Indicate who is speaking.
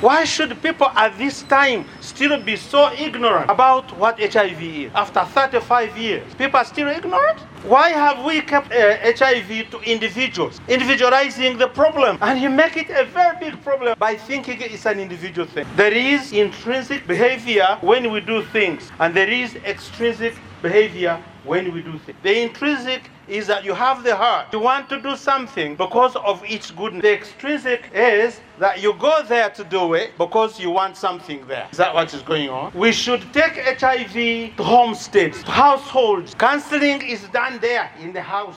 Speaker 1: Why should people at this time still be so ignorant about what HIV is? After 35 years, people are still ignorant? Why have we kept HIV to individuals, individualizing the problem? And you make it a very big problem by thinking it's an individual thing. There is intrinsic behavior when we do things, and there is extrinsic behavior when we do things. The intrinsic is that you have the heart. You want to do something because of its goodness. The extrinsic is that you go there to do it because you want something there. Is that what is going on? We should take HIV to homesteads, to households. Counseling is done there in the house.